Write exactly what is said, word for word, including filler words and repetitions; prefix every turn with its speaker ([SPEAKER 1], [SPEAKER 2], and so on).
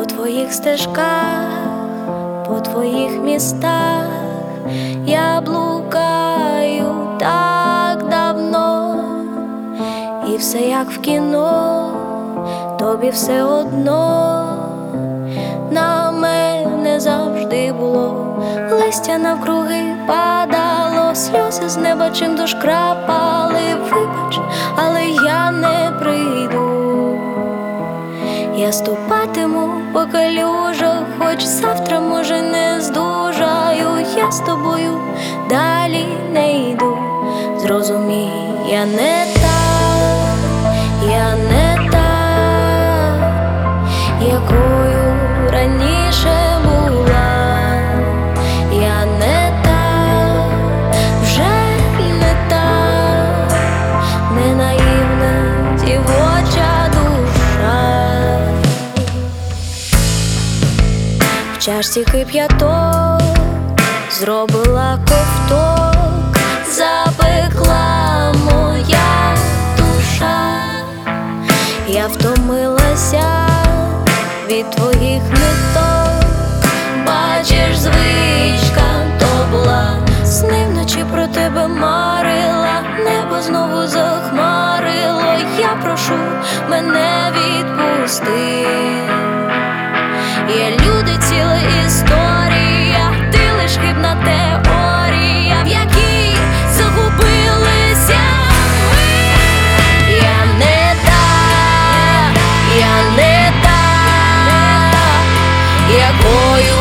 [SPEAKER 1] по твоїх стежках, по твоїх містах я блукаю так давно, і все як в кіно, тобі все одно. На мене завжди було листя навкруги падало, сльози з неба чимдуж крапали. Вибач, але я не прийду, я ступатиму по калюжах, хоч завтра, може, не здужаю. Я з тобою далі не йду, зрозумій, я не та, я не та, якою раніше була. Я не та, вже не та, не наївна дівоча душа. В чашці кип'яток зробила ковток, запекла моя душа. Я втомилася від твоїх ниток, бачиш, звичка то була. Сни вночі про тебе марила, небо знову захмарило. Я прошу, мене відпусти. Є люди, ціла історія, ти лиш хибна теорія, в якій загубилися ми. Я не та, я не та, якою